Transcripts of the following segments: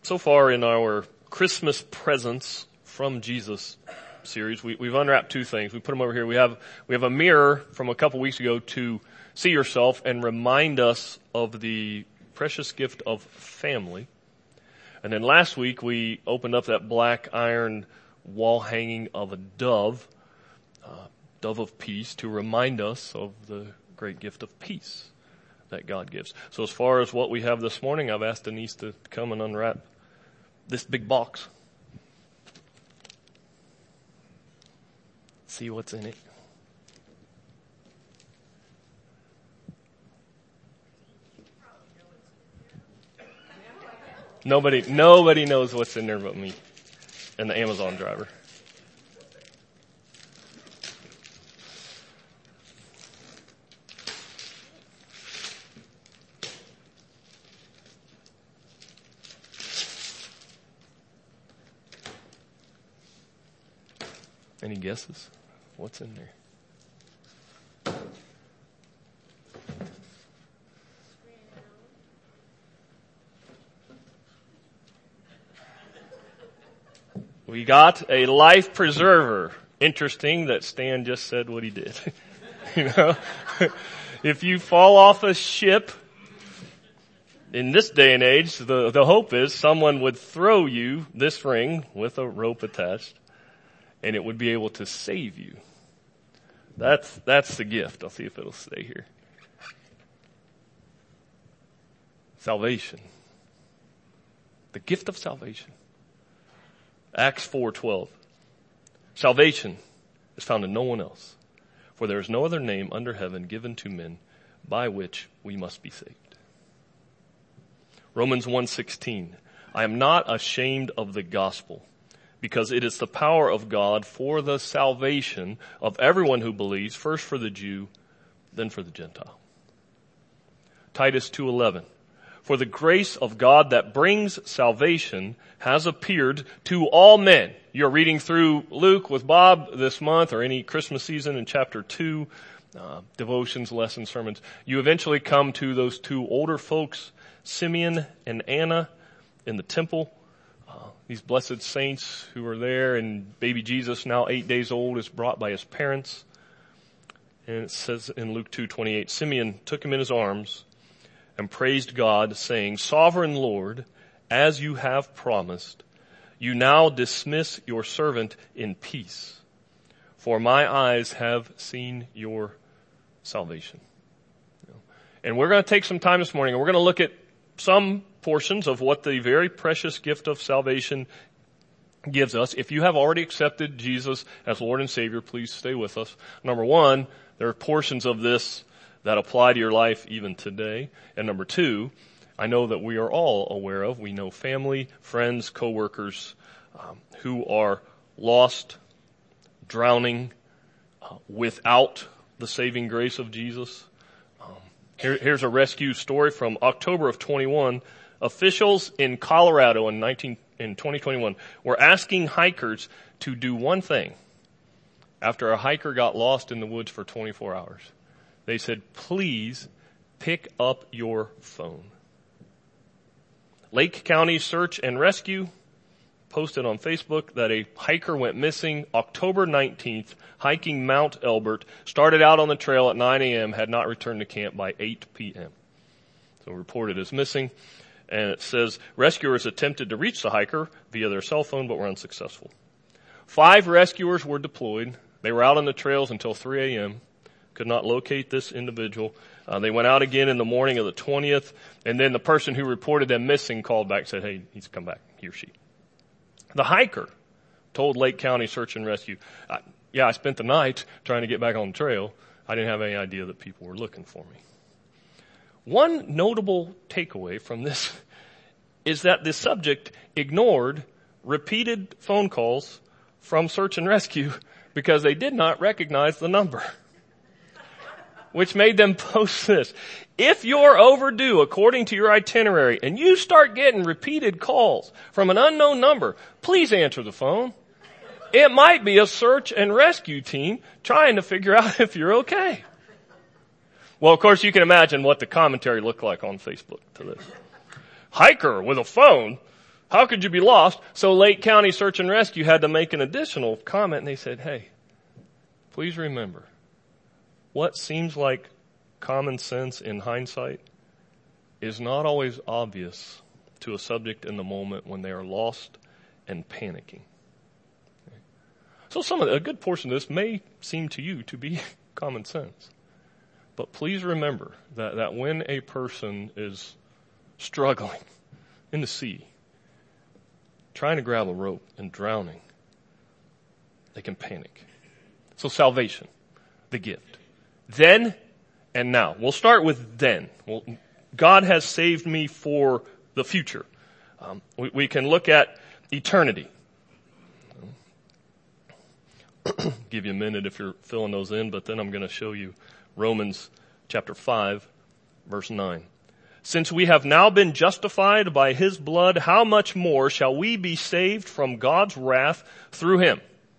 So far in our Christmas presents from Jesus series, we've unwrapped two things. We put them over here. We have a mirror from a couple weeks ago to see yourself and remind us of the precious gift of family. And then last week we opened up that black iron wall hanging of a dove of peace, to remind us of the great gift of peace that God gives. So as far as what we have this morning, I've asked Denise to come and unwrap this big box. See what's in it. Nobody knows what's in there but me and the Amazon driver. Any guesses? What's in there? We got a life preserver. Interesting that Stan just said what he did. If you fall off a ship, in this day and age, the hope is someone would throw you this ring with a rope attached, and it would be able to save you. That's the gift. I'll see if it'll stay here. Salvation. The gift of salvation. Acts 4:12. Salvation is found in no one else, for there is no other name under heaven given to men by which we must be saved. Romans 1:16. I am not ashamed of the gospel, because it is the power of God for the salvation of everyone who believes, first for the Jew, then for the Gentile. Titus 2:11. For the grace of God that brings salvation has appeared to all men. You're reading through Luke with Bob this month, or any Christmas season in chapter 2, devotions, lessons, sermons. You eventually come to those two older folks, Simeon and Anna, in the temple. These blessed saints who are there, and baby Jesus, now 8 days old, is brought by his parents. And it says in Luke 2:28, Simeon took him in his arms and praised God, saying, Sovereign Lord, as you have promised, you now dismiss your servant in peace, for my eyes have seen your salvation. And we're going to take some time this morning, and we're going to look at some portions of what the very precious gift of salvation gives us. If you have already accepted Jesus as Lord and Savior, please stay with us. Number one, there are portions of this that apply to your life even today. And number two, I know that we are all aware of, we know family, friends, coworkers who are lost, drowning, without the saving grace of Jesus. Here's a rescue story from October of 21. Officials in Colorado in 2021 were asking hikers to do one thing after a hiker got lost in the woods for 24 hours. They said, please pick up your phone. Lake County Search and Rescue posted on Facebook that a hiker went missing October 19th, hiking Mount Elbert, started out on the trail at 9 a.m., had not returned to camp by 8 p.m. So reported as missing. And it says, rescuers attempted to reach the hiker via their cell phone, but were unsuccessful. 5 rescuers were deployed. They were out on the trails until 3 a.m., could not locate this individual. They went out again in the morning of the 20th, and then the person who reported them missing called back and said, hey, he's come back, he or she. The hiker told Lake County Search and Rescue, I spent the night trying to get back on the trail. I didn't have any idea that people were looking for me. One notable takeaway from this is that the subject ignored repeated phone calls from Search and Rescue because they did not recognize the number, which made them post this. If you're overdue according to your itinerary and you start getting repeated calls from an unknown number, please answer the phone. It might be a search and rescue team trying to figure out if you're okay. Well, of course, you can imagine what the commentary looked like on Facebook to this. Hiker with a phone How could you be lost? So Lake County Search and Rescue had to make an additional comment, and they said, hey, please remember, what seems like common sense in hindsight is not always obvious to a subject in the moment when they are lost and panicking. So a good portion of this may seem to you to be common sense. But please remember that when a person is struggling in the sea, trying to grab a rope and drowning, they can panic. So salvation, the gift. Then and now. We'll start with then. God has saved me for the future. We can look at eternity. Give you a minute if you're filling those in, but then I'm going to show you Romans chapter 5, verse 9. Since we have now been justified by his blood, how much more shall we be saved from God's wrath through him?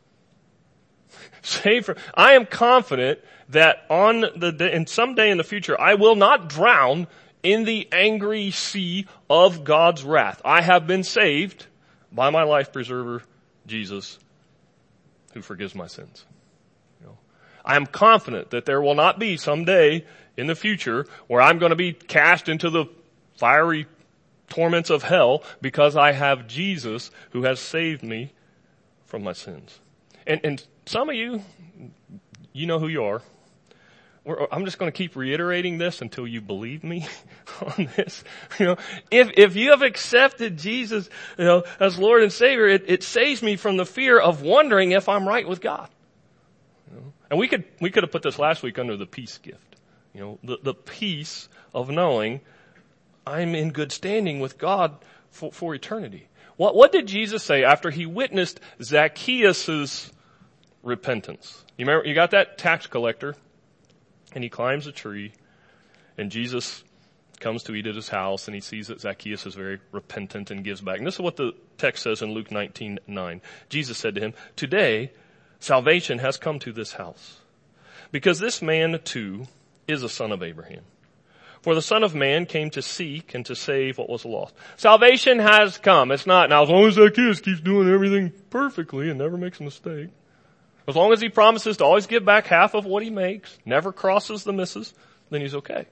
I am confident that in some day in the future, I will not drown in the angry sea of God's wrath. I have been saved by my life preserver, Jesus, who forgives my sins. I am confident that there will not be some day in the future where I'm going to be cast into the fiery torments of hell because I have Jesus who has saved me from my sins. And some of you, you know who you are. I'm just going to keep reiterating this until you believe me on this. If you have accepted Jesus, as Lord and Savior, it saves me from the fear of wondering if I'm right with God. And we could have put this last week under the peace gift. The peace of knowing I'm in good standing with God for eternity. What did Jesus say after he witnessed Zacchaeus' repentance? You remember, you got that tax collector, and he climbs a tree, and Jesus comes to eat at his house, and he sees that Zacchaeus is very repentant and gives back. And this is what the text says in Luke 19:9. Jesus said to him, today salvation has come to this house, because this man too is a son of Abraham. For the Son of Man came to seek and to save what was lost. Salvation has come. It's not, now as long as Zacchaeus keeps doing everything perfectly and never makes a mistake, as long as he promises to always give back half of what he makes, never crosses the misses, then he's okay.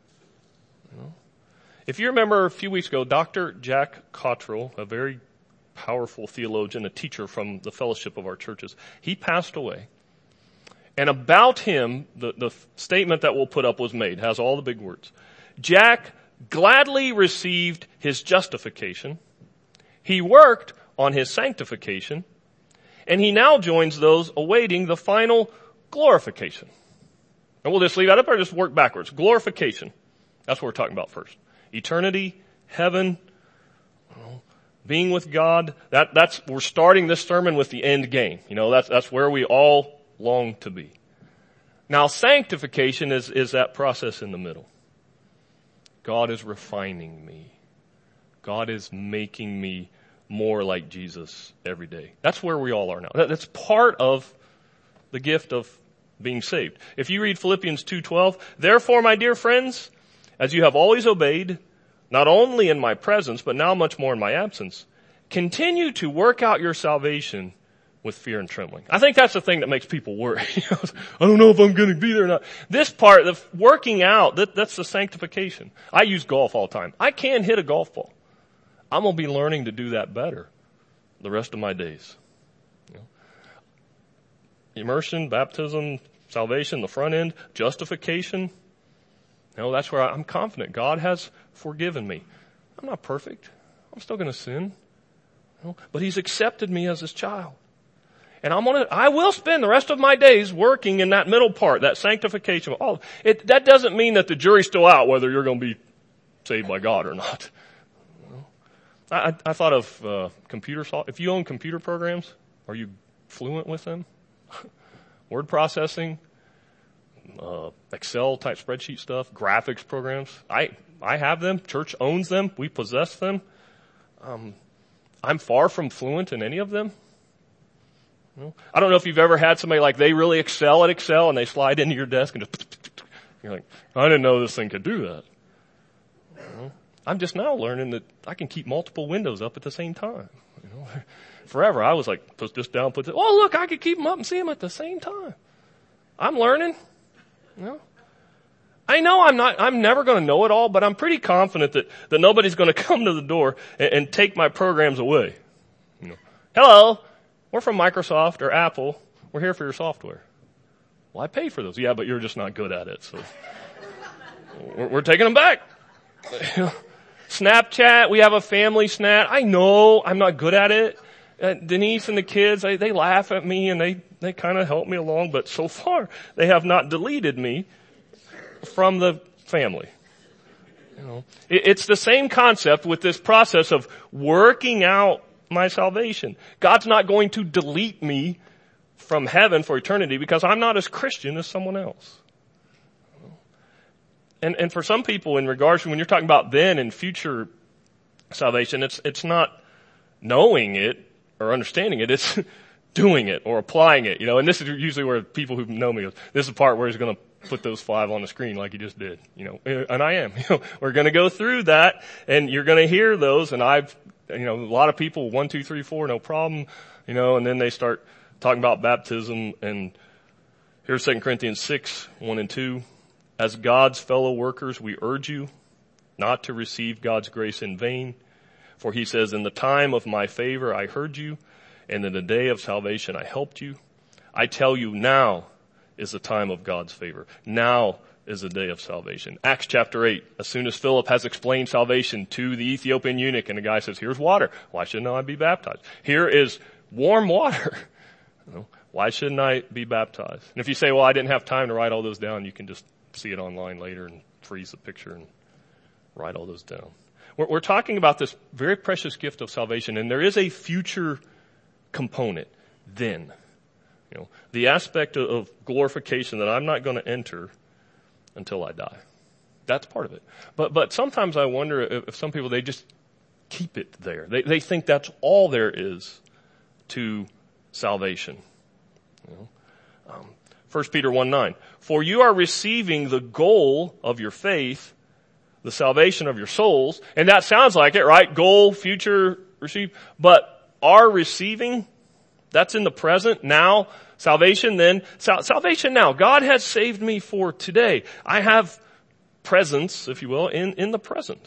If you remember a few weeks ago, Dr. Jack Cottrell, a very powerful theologian, a teacher from the fellowship of our churches, he passed away. And about him, the statement that we'll put up was made, has all the big words. Jack gladly received his justification. He worked on his sanctification. And he now joins those awaiting the final glorification. And we'll just leave that up or just work backwards. Glorification. That's what we're talking about first. Eternity, heaven, being with God. We're starting this sermon with the end game. That's where we all long to be. Now, sanctification is that process in the middle. God is refining me. God is making me more like Jesus every day. That's where we all are now. That's part of the gift of being saved. If you read Philippians 2:12, therefore, my dear friends, as you have always obeyed, not only in my presence, but now much more in my absence, continue to work out your salvation with fear and trembling. I think that's the thing that makes people worry. I don't know if I'm going to be there or not. This part, the working out, that's the sanctification. I use golf all the time. I can hit a golf ball. I'm going to be learning to do that better the rest of my days. Immersion, baptism, salvation, the front end, justification. That's where I'm confident. God has forgiven me. I'm not perfect. I'm still going to sin. But he's accepted me as his child. And I will spend the rest of my days working in that middle part, that sanctification. That doesn't mean that the jury's still out whether you're going to be saved by God or not. I thought of computer software. If you own computer programs, are you fluent with them? Word processing, Excel type spreadsheet stuff, graphics programs. I have them. Church owns them. We possess them. I'm far from fluent in any of them. I don't know if you've ever had somebody like they really excel at Excel and they slide into your desk and just, you're like, I didn't know this thing could do that. I'm just now learning that I can keep multiple windows up at the same time. You know, forever I was like, put this down, put this. Oh, look, I could keep them up and see them at the same time. I'm learning. You know, I know I'm never going to know it all, but I'm pretty confident that nobody's going to come to the door and take my programs away. You know, hello, we're from Microsoft or Apple. We're here for your software. Well, I pay for those. Yeah, but you're just not good at it. So we're taking them back. Snapchat, we have a family snap. I know I'm not good at it. Denise and the kids, they laugh at me and they kind of help me along, but so far they have not deleted me from the family. You know, it's the same concept with this process of working out my salvation. God's not going to delete me from heaven for eternity because I'm not as Christian as someone else. And for some people, in regards to when you're talking about then and future salvation, it's not knowing it or understanding it, it's doing it or applying it, you know. And this is usually where people who know me, this is the part where he's going to put those 5 on the screen like he just did, you know. And I am, you know, we're going to go through that and you're going to hear those. And a lot of people 1, 2, 3, 4, no problem, you know. And then they start talking about baptism. And here's 2 Corinthians 6, 1 and 2. As God's fellow workers, we urge you not to receive God's grace in vain. For he says, in the time of my favor I heard you, and in the day of salvation I helped you. I tell you, now is the time of God's favor. Now is the day of salvation. Acts chapter 8, as soon as Philip has explained salvation to the Ethiopian eunuch, and the guy says, here's water. Why shouldn't I be baptized? Here is warm water. You know, why shouldn't I be baptized? And if you say, well, I didn't have time to write all those down, you can just see it online later and freeze the picture and write all those down. We're talking about this very precious gift of salvation, and there is a future component then. You know, the aspect of glorification that I'm not going to enter until I die. That's part of it. But sometimes I wonder if some people, they just keep it there. They think that's all there is to salvation. You know? 1 Peter 1:9. For you are receiving the goal of your faith, the salvation of your souls. And that sounds like it, right? Goal, future, receive. But are receiving, that's in the present, now. Salvation then, salvation now. God has saved me for today. I have presence, if you will, in the present.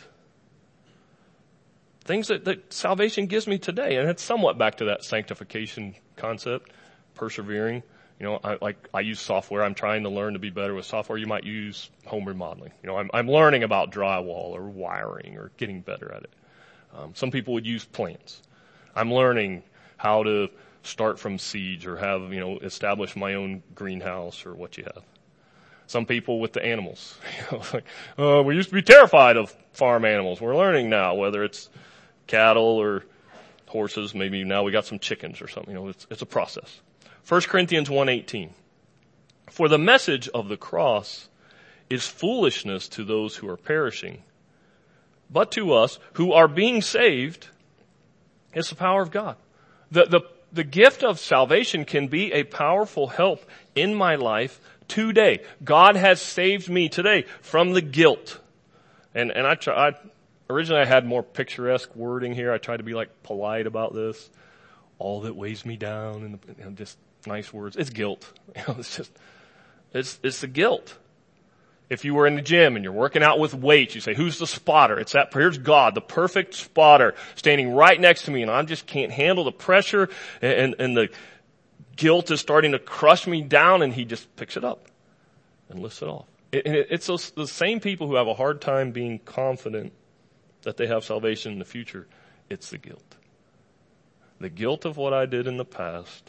Things that salvation gives me today. And it's somewhat back to that sanctification concept, persevering. You know, I use software. I'm trying to learn to be better with software. You might use home remodeling. You know, I'm learning about drywall or wiring or getting better at it. Some people would use plants. I'm learning how to start from seeds or have, you know, establish my own greenhouse or what you have. Some people with the animals. You know, we used to be terrified of farm animals. We're learning now, whether it's cattle or horses. Maybe now we got some chickens or something. You know, it's a process. 1 Corinthians 1:18. For the message of the cross is foolishness to those who are perishing, but to us who are being saved, it's the power of God. The gift of salvation can be a powerful help in my life today. God has saved me today from the guilt. And originally I had more picturesque wording here. I tried to be like polite about this. All that weighs me down and just nice words. It's guilt. You know, it's the guilt. If you were in the gym and you're working out with weights, you say, who's the spotter? Here's God, the perfect spotter, standing right next to me, and I just can't handle the pressure, and the guilt is starting to crush me down, and he just picks it up and lifts it off. It's the same people who have a hard time being confident that they have salvation in the future. It's the guilt. The guilt of what I did in the past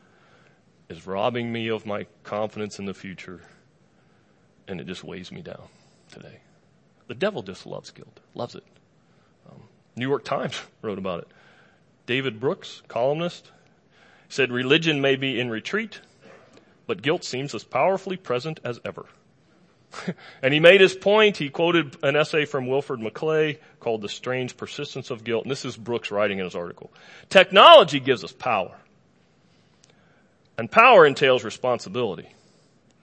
is robbing me of my confidence in the future, and it just weighs me down today. The devil just loves guilt, loves it. New York Times wrote about it. David Brooks, columnist, said religion may be in retreat, but guilt seems as powerfully present as ever. And he made his point. He quoted an essay from Wilford McClay called The Strange Persistence of Guilt. And this is Brooks writing in his article. Technology gives us power. And power entails responsibility.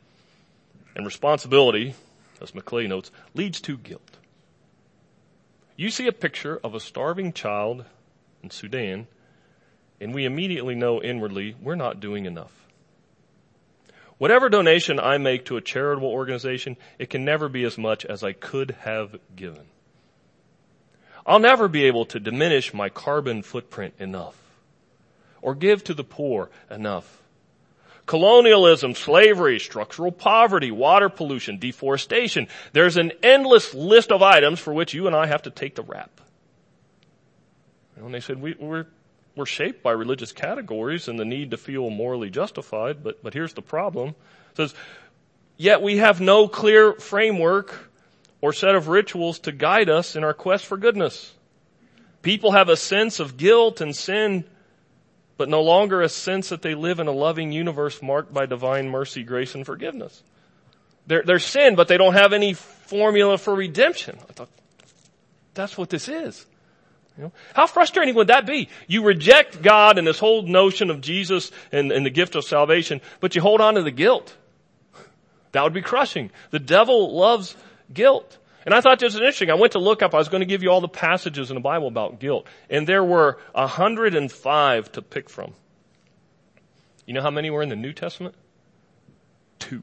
And responsibility, as McClay notes, leads to guilt. You see a picture of a starving child in Sudan, and we immediately know inwardly we're not doing enough. Whatever donation I make to a charitable organization, it can never be as much as I could have given. I'll never be able to diminish my carbon footprint enough or give to the poor enough. Colonialism, slavery, structural poverty, water pollution, deforestation. There's an endless list of items for which you and I have to take the rap. And they said we're shaped by religious categories and the need to feel morally justified, but here's the problem. It says, yet we have no clear framework or set of rituals to guide us in our quest for goodness. People have a sense of guilt and sin, but no longer a sense that they live in a loving universe marked by divine mercy, grace, and forgiveness. They're sin, but they don't have any formula for redemption. I thought, that's what this is. You know, how frustrating would that be? You reject God and this whole notion of Jesus and the gift of salvation, but you hold on to the guilt. That would be crushing. The devil loves guilt. And I thought this was interesting. I went to look up, I was going to give you all the passages in the Bible about guilt. And there were 105 to pick from. You know how many were in the New Testament? 2.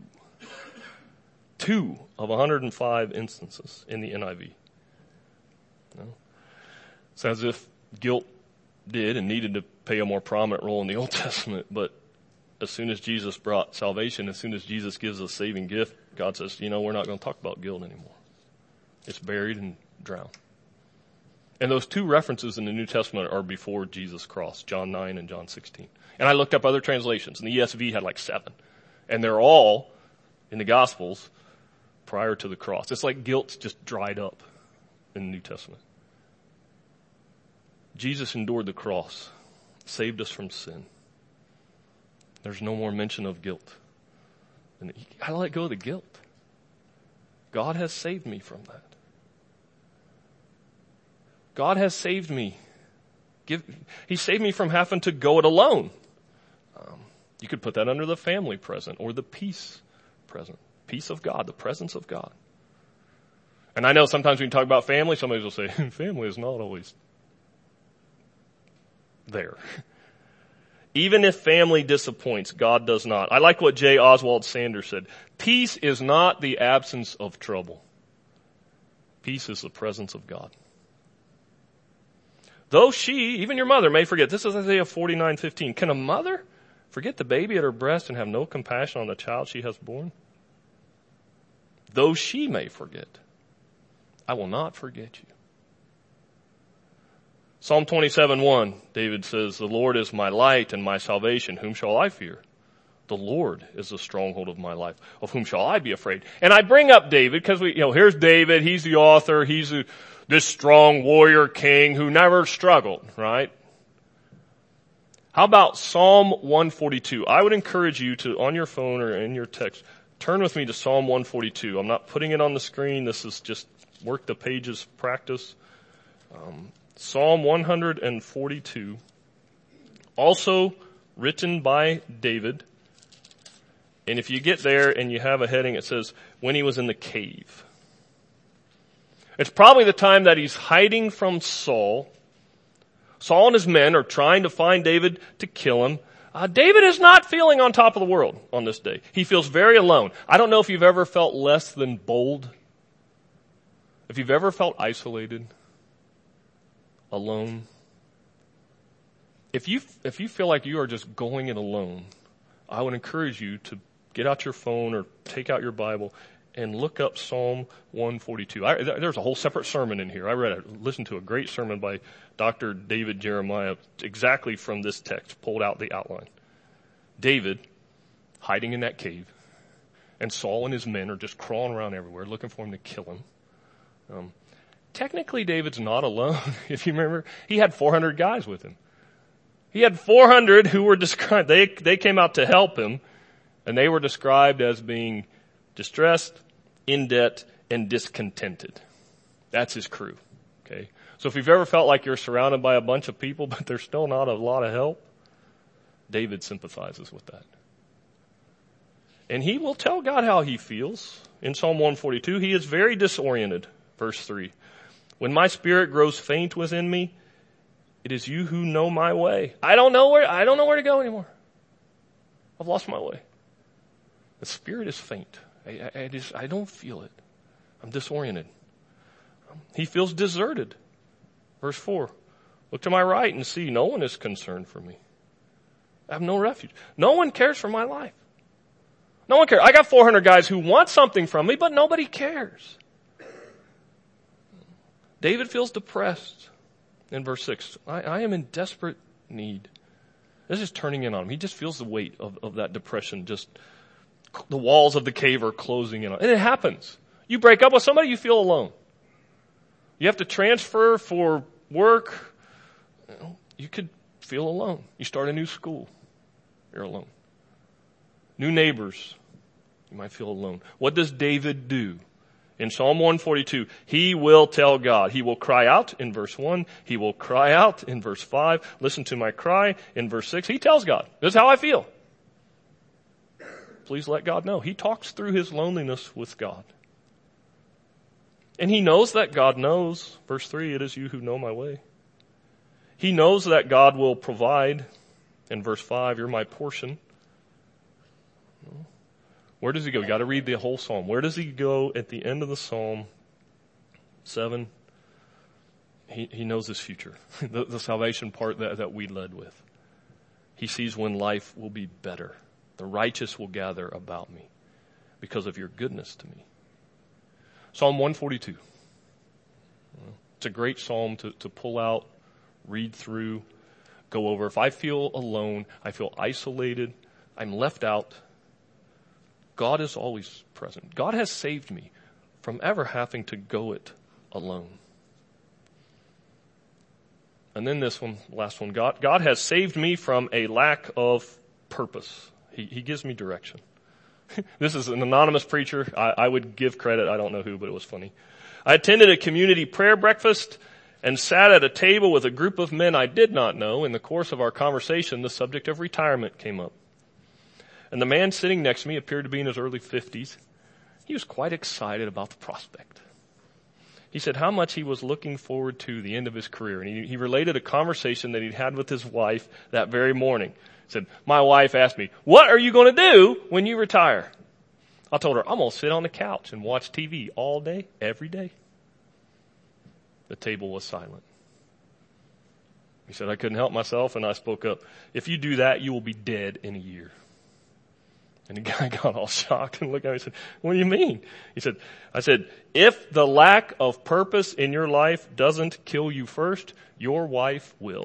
2 of 105 instances in the NIV. No? It's as if guilt did and needed to play a more prominent role in the Old Testament, but as soon as Jesus brought salvation, as soon as Jesus gives us saving gift, God says, we're not going to talk about guilt anymore. It's buried and drowned. And those 2 references in the New Testament are before Jesus' cross, John 9 and John 16. And I looked up other translations, and the ESV had like 7. And they're all in the Gospels prior to the cross. It's like guilt's just dried up in the New Testament. Jesus endured the cross, saved us from sin. There's no more mention of guilt. And you gotta let go of the guilt. God has saved me from that. God has saved me. He saved me from having to go it alone. You could put that under the family present or the peace present. Peace of God, the presence of God. And I know sometimes when you talk about family, somebody will say, family is not always there. Even if family disappoints, God does not. I like what J. Oswald Sanders said. Peace is not the absence of trouble. Peace is the presence of God. Though she, even your mother, may forget. This is Isaiah 49:15. Can a mother forget the baby at her breast and have no compassion on the child she has born? Though she may forget, I will not forget you. Psalm 27:1, David says, the Lord is my light and my salvation. Whom shall I fear? The Lord is the stronghold of my life. Of whom shall I be afraid? And I bring up David because here's David. He's the author. He's this strong warrior king who never struggled, right? How about Psalm 142? I would encourage you to, on your phone or in your text, turn with me to Psalm 142. I'm not putting it on the screen. This is just work the pages practice. Psalm 142, also written by David. And if you get there and you have a heading, it says, when he was in the cave. It's probably the time that he's hiding from Saul. Saul and his men are trying to find David to kill him. David is not feeling on top of the world on this day. He feels very alone. I don't know if you've ever felt less than bold. If you've ever felt isolated, alone. If you feel like you are just going it alone, I would encourage you to get out your phone or take out your Bible and look up Psalm 142. There's a whole separate sermon in here. Listened to a great sermon by Dr. David Jeremiah exactly from this text, pulled out the outline. David hiding in that cave, and Saul and his men are just crawling around everywhere looking for him to kill him. Technically, David's not alone. If you remember, he had 400 guys with him. He had 400 who were described, they came out to help him, and they were described as being distressed, in debt, and discontented. That's his crew. Okay? So if you've ever felt like you're surrounded by a bunch of people, but there's still not a lot of help, David sympathizes with that. And he will tell God how he feels. In Psalm 142, he is very disoriented. Verse 3. When my spirit grows faint within me, it is you who know my way. I don't know where to go anymore. I've lost my way. The spirit is faint. I don't feel it. I'm disoriented. He feels deserted. Verse 4. Look to my right and see no one is concerned for me. I have no refuge. No one cares for my life. No one cares. I got 400 guys who want something from me, but nobody cares. David feels depressed in verse 6. I am in desperate need. This is turning in on him. He just feels the weight of that depression. Just the walls of the cave are closing in on him. And it happens. You break up with somebody, you feel alone. You have to transfer for work. You could feel alone. You start a new school. You're alone. New neighbors. You might feel alone. What does David do? In Psalm 142, he will tell God. He will cry out in verse 1. He will cry out in verse 5. Listen to my cry in verse 6. He tells God, this is how I feel. Please let God know. He talks through his loneliness with God. And he knows that God knows. Verse 3, it is you who know my way. He knows that God will provide. In verse 5, you're my portion. Where does he go? You got to read the whole psalm. Where does he go at the end of the psalm? 7. He knows his future. the salvation part that we led with. He sees when life will be better. The righteous will gather about me because of your goodness to me. Psalm 142. It's a great psalm to pull out, read through, go over. If I feel alone, I feel isolated, I'm left out, God is always present. God has saved me from ever having to go it alone. And then this one, last one. God has saved me from a lack of purpose. He gives me direction. This is an anonymous preacher. I would give credit. I don't know who, but it was funny. I attended a community prayer breakfast and sat at a table with a group of men I did not know. In the course of our conversation, the subject of retirement came up. And the man sitting next to me appeared to be in his early 50s. He was quite excited about the prospect. He said how much he was looking forward to the end of his career. And he related a conversation that he'd had with his wife that very morning. He said, my wife asked me, what are you going to do when you retire? I told her, I'm going to sit on the couch and watch TV all day, every day. The table was silent. He said, I couldn't help myself, and I spoke up. If you do that, you will be dead in a year. And the guy got all shocked and looked at me and said, what do you mean? I said, if the lack of purpose in your life doesn't kill you first, your wife will.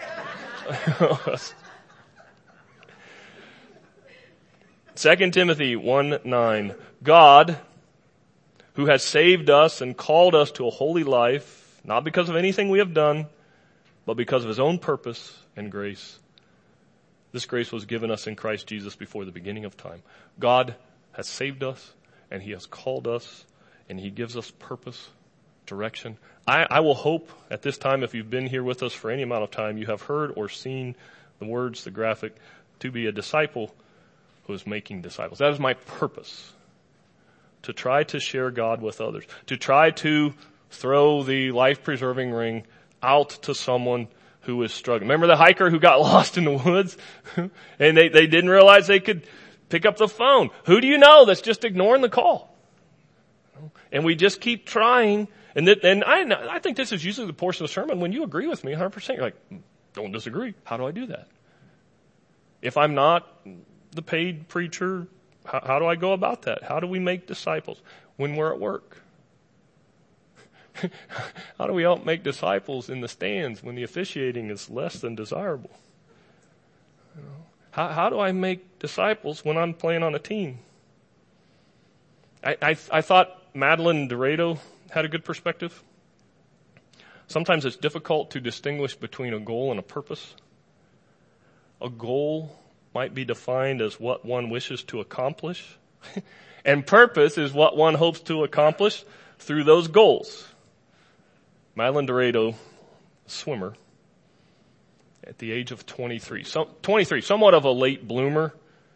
2 Timothy 1:9. God, who has saved us and called us to a holy life, not because of anything we have done, but because of his own purpose and grace. This grace was given us in Christ Jesus before the beginning of time. God has saved us, and he has called us, and he gives us purpose, direction. I will hope at this time, if you've been here with us for any amount of time, you have heard or seen the words, the graphic, to be a disciple who is making disciples. That is my purpose. To try to share God with others. To try to throw the life-preserving ring out to someone who is struggling. Remember the hiker who got lost in the woods? And they didn't realize they could pick up the phone. Who do you know that's just ignoring the call? And we just keep trying. And I think this is usually the portion of the sermon when you agree with me 100%. You're like, don't disagree. How do I do that? If I'm not the paid preacher, how do I go about that? How do we make disciples when we're at work? How do we help make disciples in the stands when the officiating is less than desirable? How do I make disciples when I'm playing on a team? I thought Madeline Dorado had a good perspective. Sometimes it's difficult to distinguish between a goal and a purpose. A goal might be defined as what one wishes to accomplish, and purpose is what one hopes to accomplish through those goals. Madeline Dorado, a swimmer, at the age of 23, somewhat of a late bloomer.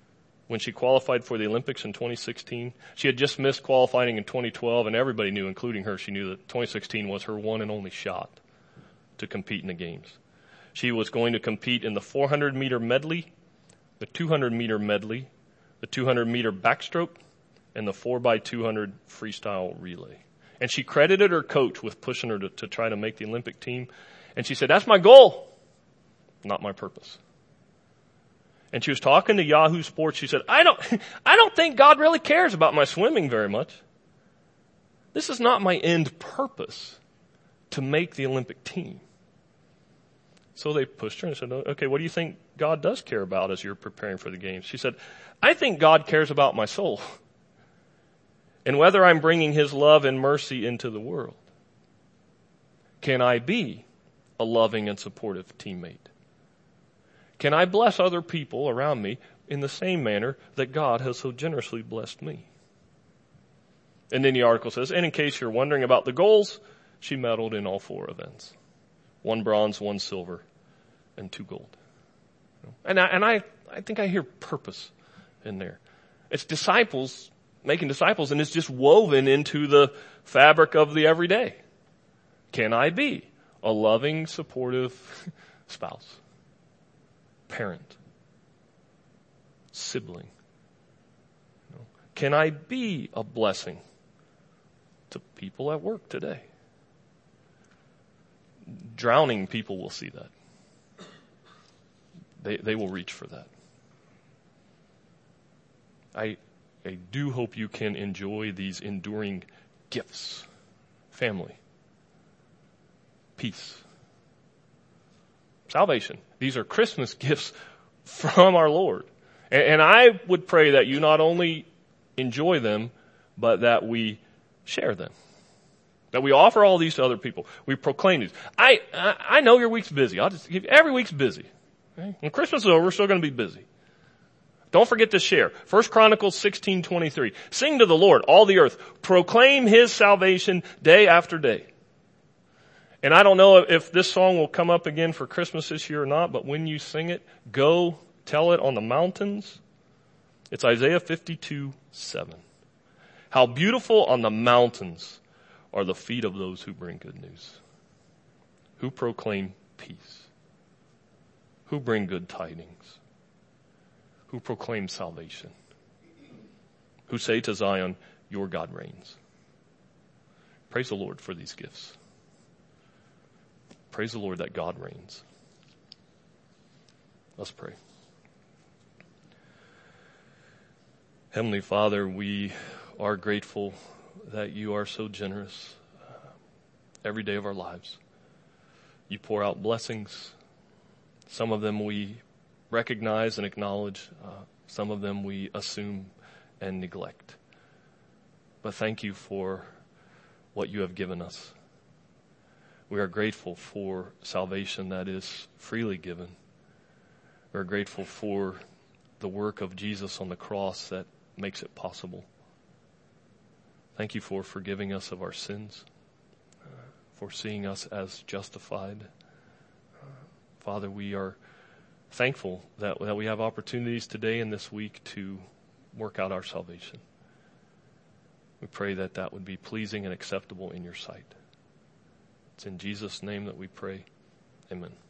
when she qualified for the Olympics in 2016. She had just missed qualifying in 2012, and everybody knew, including her, she knew that 2016 was her one and only shot to compete in the games. She was going to compete in the 400-meter medley, the 200-meter medley, the 200-meter backstroke, and the 4x200 freestyle relay. And she credited her coach with pushing her to try to make the Olympic team. And she said, "That's my goal, not my purpose." And she was talking to Yahoo Sports. She said, I don't think God really cares about my swimming very much. This is not my end purpose to make the Olympic team. So they pushed her and said, "Okay, what do you think God does care about as you're preparing for the games?" She said, "I think God cares about my soul and whether I'm bringing his love and mercy into the world. Can I be a loving and supportive teammate? Can I bless other people around me in the same manner that God has so generously blessed me?" And then the article says, and in case you're wondering about the goals, she medaled in all 4 events. 1 bronze, 1 silver, and 2 gold. And I think I hear purpose in there. It's disciples, making disciples, and it's just woven into the fabric of the everyday. Can I be a loving, supportive spouse, parent, sibling? Can I be a blessing to people at work today? Drowning people will see that. They will reach for that. I do hope you can enjoy these enduring gifts. Family, peace, salvation. These are Christmas gifts from our Lord. And I would pray that you not only enjoy them, but that we share them. That we offer all these to other people. We proclaim these. I know your week's busy. I'll just give you, every week's busy. Okay? When Christmas is over, we're still going to be busy. Don't forget to share. 1 Chronicles 16:23. Sing to the Lord, all the earth. Proclaim his salvation day after day. And I don't know if this song will come up again for Christmas this year or not, but when you sing it, go tell it on the mountains. It's Isaiah 52:7. How beautiful on the mountains are the feet of those who bring good news, who proclaim peace, who bring good tidings, who proclaim salvation, who say to Zion, your God reigns. Praise the Lord for these gifts. Praise the Lord that God reigns. Let's pray. Heavenly Father, we are grateful that you are so generous every day of our lives. You pour out blessings. Some of them we recognize and acknowledge. Some of them we assume and neglect. But thank you for what you have given us. We are grateful for salvation that is freely given. We are grateful for the work of Jesus on the cross that makes it possible. Thank you for forgiving us of our sins, for seeing us as justified. Father, we are thankful that we have opportunities today and this week to work out our salvation. We pray that that would be pleasing and acceptable in your sight. It's in Jesus' name that we pray. Amen.